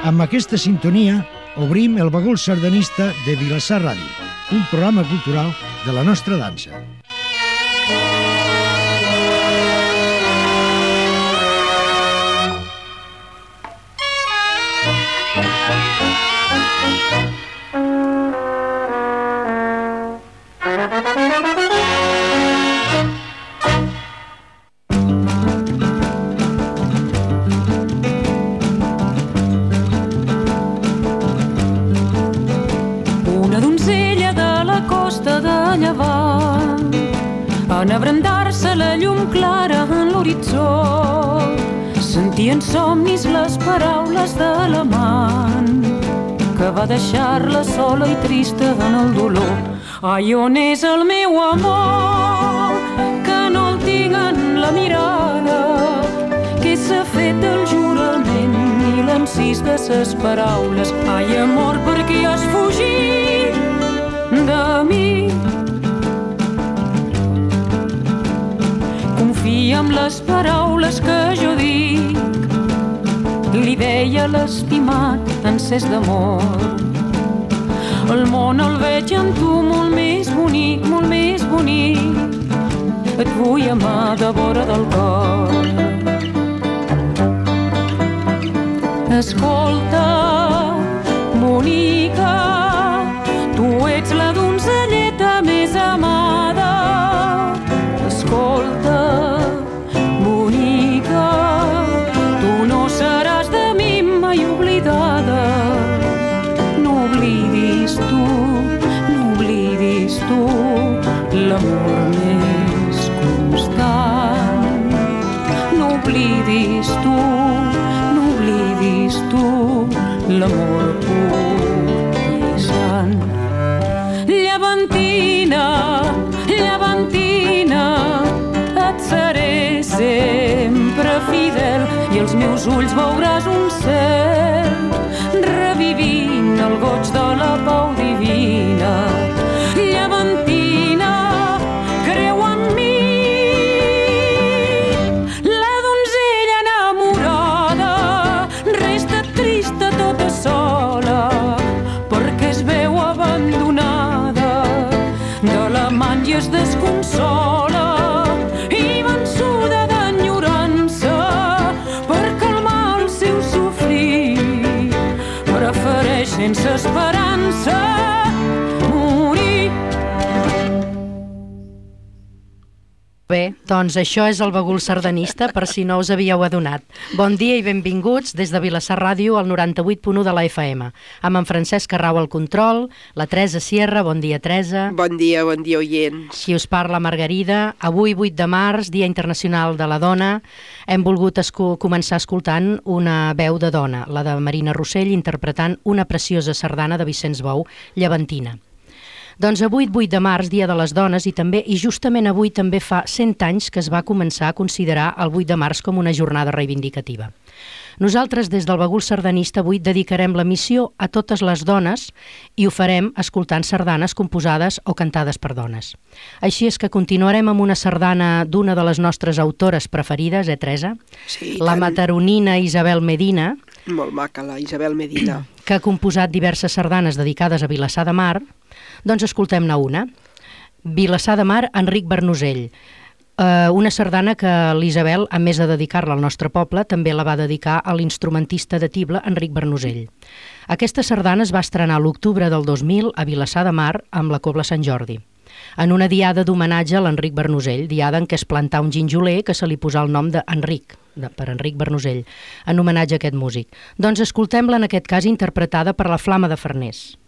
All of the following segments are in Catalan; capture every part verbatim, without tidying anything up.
Amb aquesta sintonia obrim el bagul sardanista de Vilassar Ràdio, un programa cultural de la nostra dansa. En abrandar-se la llum clara en l'horitzó, sentien somnis les paraules de l'amant que va deixar-la sola i trista en el dolor. Ai, on és el meu amor, que no el tinc en la mirada, que s'ha fet el jurament i l'encís de ses paraules. Ai, amor, per què has fugit de mi? Confia en les paraules que jo dic, li deia l'estimat encès d'amor. El món el veig en tu molt més bonic, molt més bonic. Et vull amar de vora del cor. Escolta, bonica, tu ets la donzelleta més amada. Escolta, l'amor més constant. No oblidis tu, no oblidis tu, l'amor pur i sant. Llevantina, llevantina, et seré sempre fidel i els meus ulls veuràs un cel revivint el goig de la pau divina. Llevantina, creu en mi, la donzella enamorada resta trista tota sola perquè es veu abandonada de l'amant i es desconsola i vençuda d'enyorança per calmar el seu sofrir prefereix sense esperança morir. Bé, doncs això és el bagul sardanista, per si no us havíeu adonat. Bon dia i benvinguts des de Vilassar Ràdio al noranta-vuit punt u de la F M. Amb en Francesc Arrau al control, la Teresa Sierra, bon dia Teresa. Bon dia, bon dia oients. Qui us parla, Margarida. Avui, vuit de març, Dia Internacional de la Dona, hem volgut escu- començar escoltant una veu de dona, la de Marina Rossell, interpretant una preciosa sardana de Vicenç Bou, Llevantina. Doncs avui, vuit de març, Dia de les Dones, i també i justament avui també fa cent anys que es va començar a considerar el vuit de març com una jornada reivindicativa. Nosaltres, des del bagul sardanista, avui dedicarem l'emissió a totes les dones i ho farem escoltant sardanes composades o cantades per dones. Així és que continuarem amb una sardana d'una de les nostres autores preferides, eh, Teresa? Sí, la tant. mataronina Isabel Medina, Molt maca, la Isabel Medina. que ha composat diverses sardanes dedicades a Vilassar de Mar. Doncs escoltem-ne una. Vilassar de Mar, Enric Bernosell. Uh, una sardana que l'Isabel, a més de dedicar-la al nostre poble, també la va dedicar a l'instrumentista de tible Enric Bernosell. Aquesta sardana es va estrenar l'octubre del dos mil a Vilassar de Mar amb la Cobla Sant Jordi, en una diada d'homenatge a l'Enric Bernosell, diada en què es plantà un ginjoler que se li posà el nom d'Enric, de, per Enric Bernosell, en homenatge a aquest músic. Doncs escoltem-la en aquest cas interpretada per la Flama de Farners.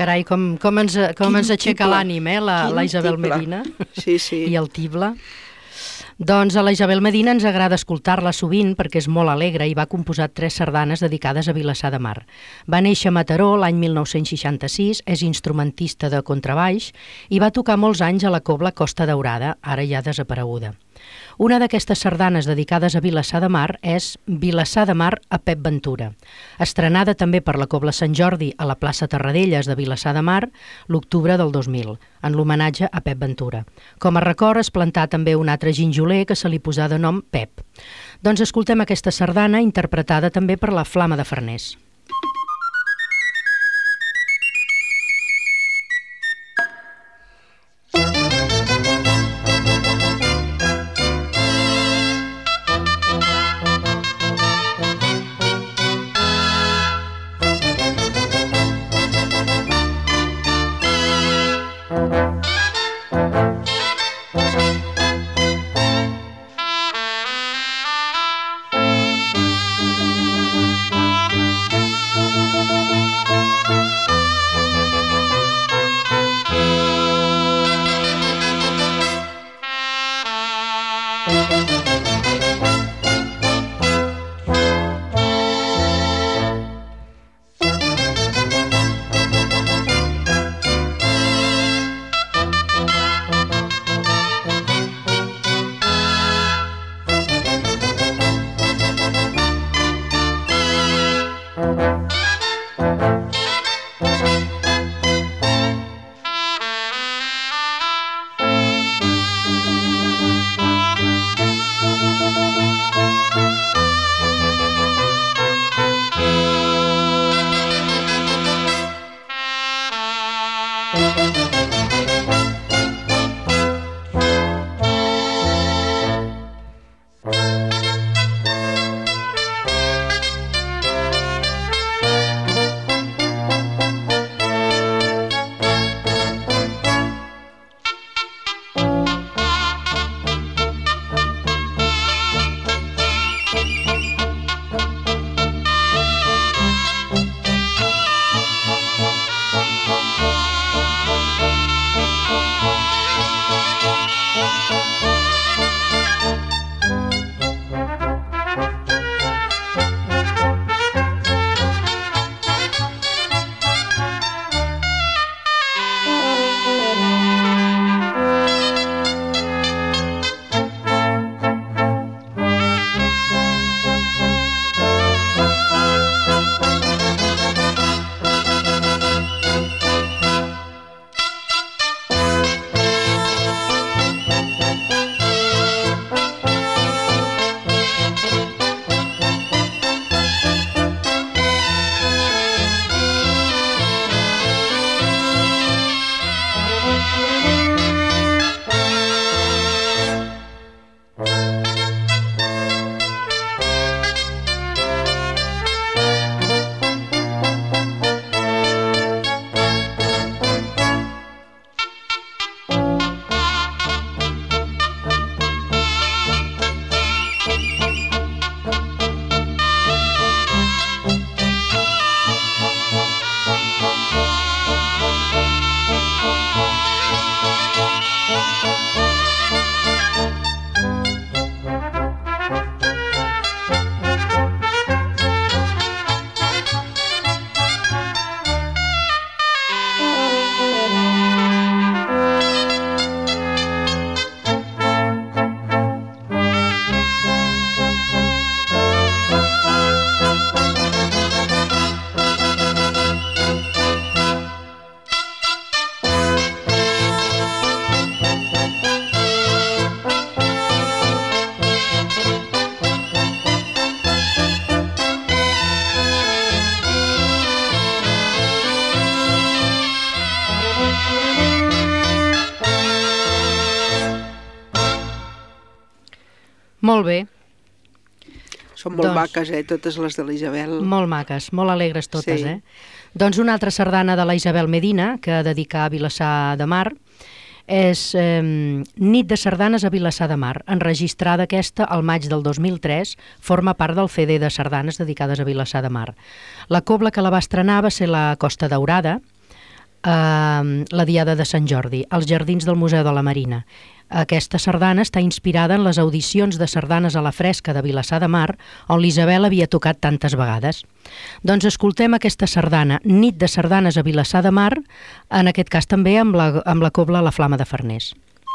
Carai, com, com ens, com ens aixeca l'ànim, eh, la, la Isabel Medina. Sí, sí. I el tible. Doncs a la Isabel Medina ens agrada escoltar-la sovint perquè és molt alegre i va composar tres sardanes dedicades a Vilassar de Mar. Va néixer a Mataró l'any mil nou-cents seixanta-sis, és instrumentista de contrabaix i va tocar molts anys a la cobla Costa Daurada, ara ja desapareguda. Una d'aquestes sardanes dedicades a Vilassar de Mar és Vilassar de Mar a Pep Ventura, estrenada també per la Cobla Sant Jordi a la plaça Terradelles de Vilassar de Mar l'octubre del dos mil, en l'homenatge a Pep Ventura. Com a record es plantà també un altre ginjoler que se li posà de nom Pep. Doncs escoltem aquesta sardana interpretada també per la Flama de Farners. Molt bé. Són molt doncs, maques, eh, totes les de la Isabel. Molt maques, molt alegres totes, Sí. eh? Doncs una altra sardana de la Isabel Medina, que dedica a Vilassar de Mar, és eh, Nit de sardanes a Vilassar de Mar, enregistrada aquesta al maig del dos mil tres, forma part del C D de sardanes dedicades a Vilassar de Mar. La cobla que la va estrenar va ser la Costa Daurada, eh, la Diada de Sant Jordi, als Jardins del Museu de la Marina. Aquesta sardana està inspirada en les audicions de sardanes a la fresca de Vilassar de Mar, on l'Isabel havia tocat tantes vegades. Doncs escoltem aquesta sardana, Nit de sardanes a Vilassar de Mar, en aquest cas també amb la, amb la cobla La Flama de Farners.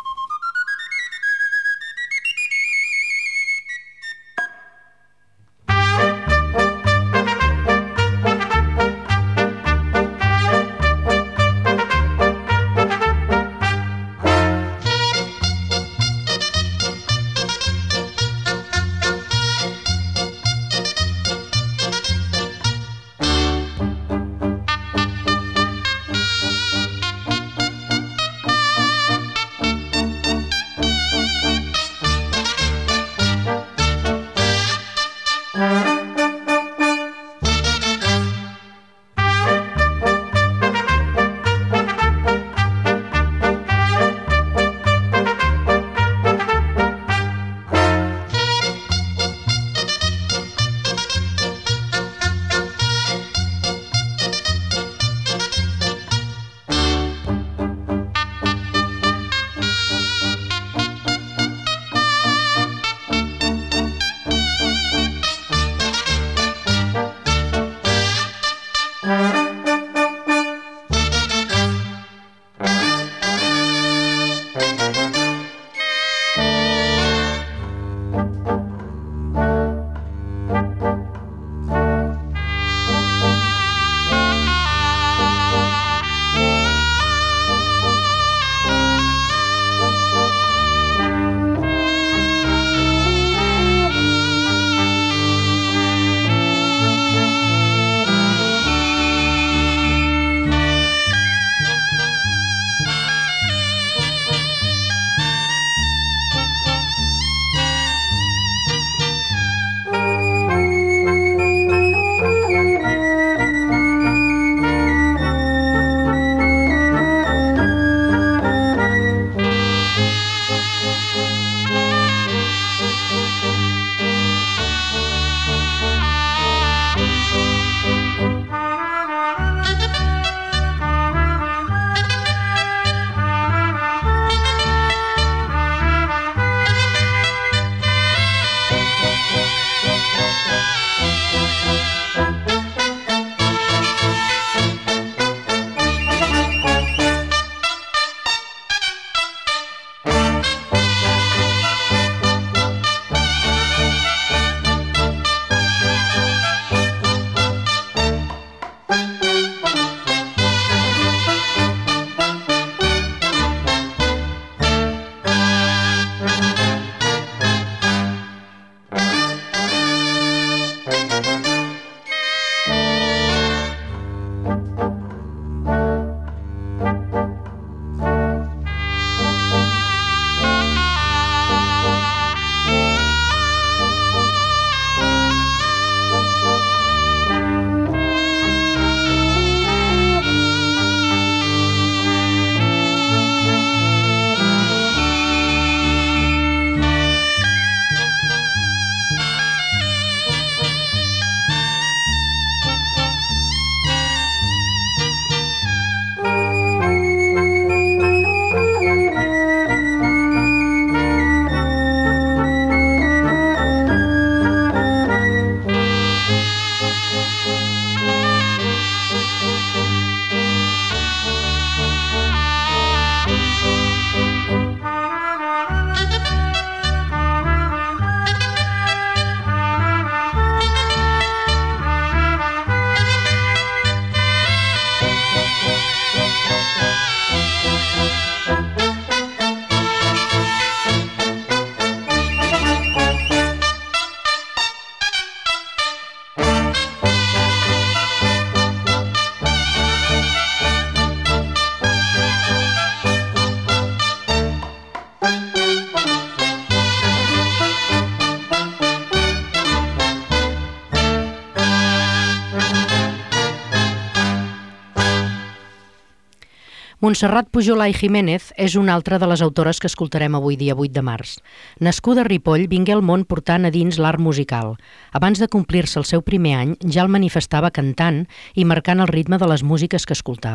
Montserrat Pujolà i Jiménez és una altra de les autores que escoltarem avui dia vuit de març. Nascuda a Ripoll, vingué al món portant a dins l'art musical. Abans de complir-se el seu primer any, ja el manifestava cantant i marcant el ritme de les músiques que escoltava.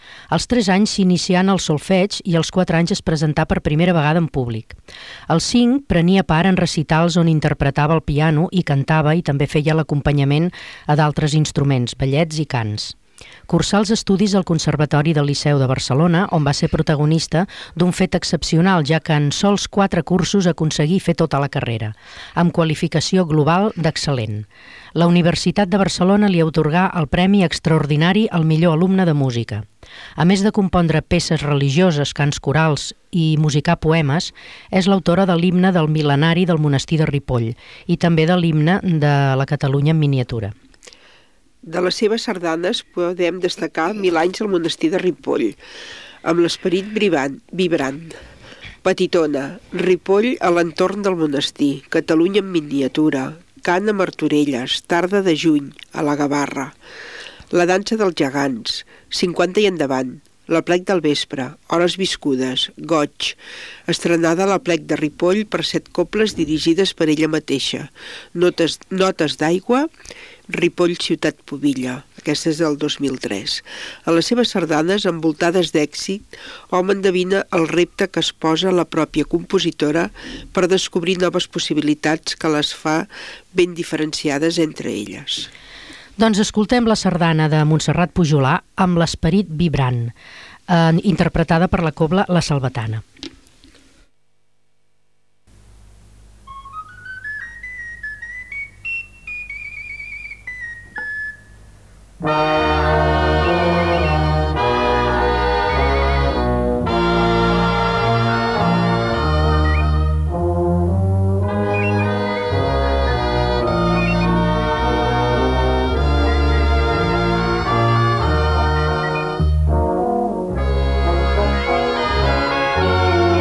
Als tres anys s'inicià en el solfeig i als quatre anys es presentà per primera vegada en públic. Als cinc prenia part en recitals on interpretava el piano i cantava i també feia l'acompanyament a d'altres instruments, ballets i cants. Cursà els estudis al Conservatori del Liceu de Barcelona, on va ser protagonista d'un fet excepcional, ja que en sols quatre cursos aconseguí fer tota la carrera, amb qualificació global d'excel·lent. La Universitat de Barcelona li atorgà el Premi Extraordinari al millor alumne de música. A més de compondre peces religioses, cants corals i musicar poemes, és l'autora de l'himne del mil·lenari del monestir de Ripoll i també de l'himne de la Catalunya en miniatura. De les seves sardanes podem destacar Mil anys al monestir de Ripoll, amb l'esperit vibrant. Petitona, Ripoll a l'entorn del monestir, Catalunya en miniatura, Cant a Martorelles, Tarda de juny, a la Gavarra, La dansa dels gegants, cinquanta i endavant, La plec del vespre, Hores viscudes, Goig, estrenada a la plec de Ripoll per set cobles dirigides per ella mateixa, Notes, notes d'aigua, Ripoll ciutat pubilla, aquesta és del dos mil tres. A les seves sardanes, envoltades d'èxit, hom endevina el repte que es posa la pròpia compositora per descobrir noves possibilitats que les fa ben diferenciades entre elles. Doncs escoltem la sardana de Montserrat Pujolà amb l'esperit vibrant, eh, interpretada per la cobla La Salvatana. Thank you.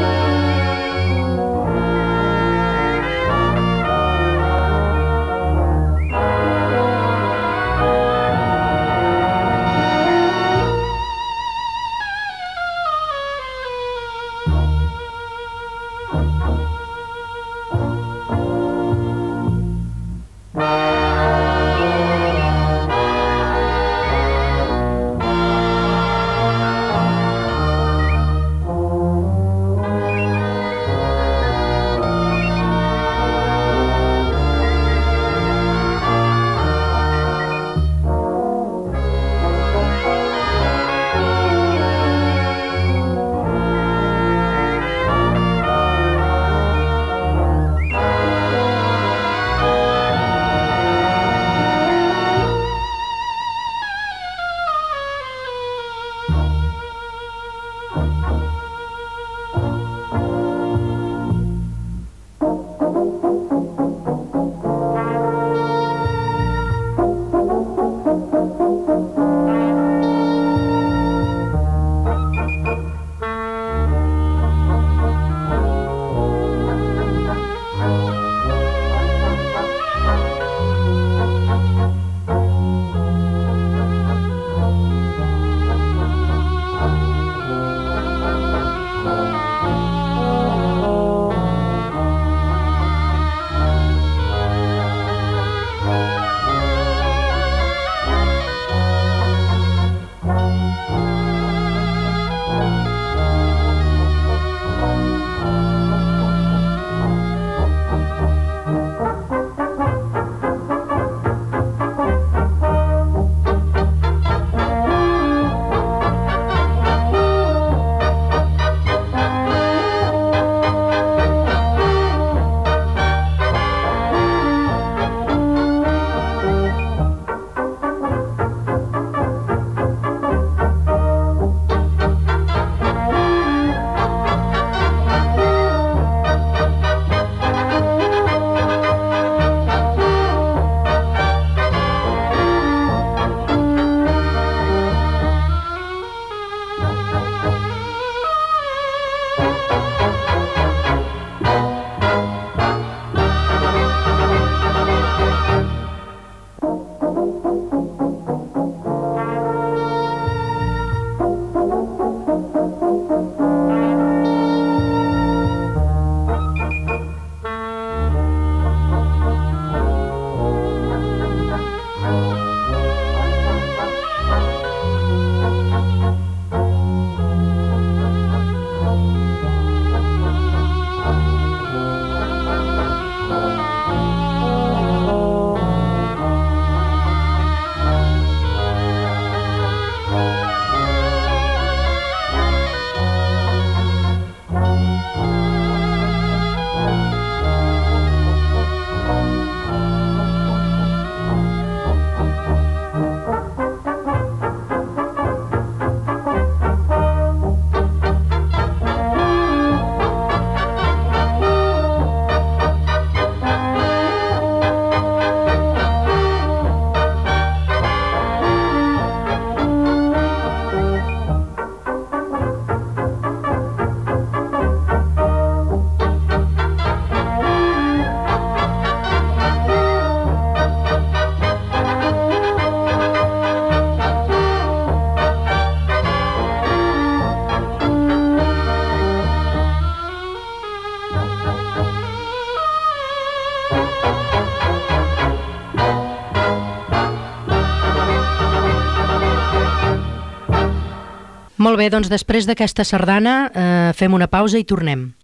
Molt bé, doncs després d'aquesta sardana eh, fem una pausa i tornem.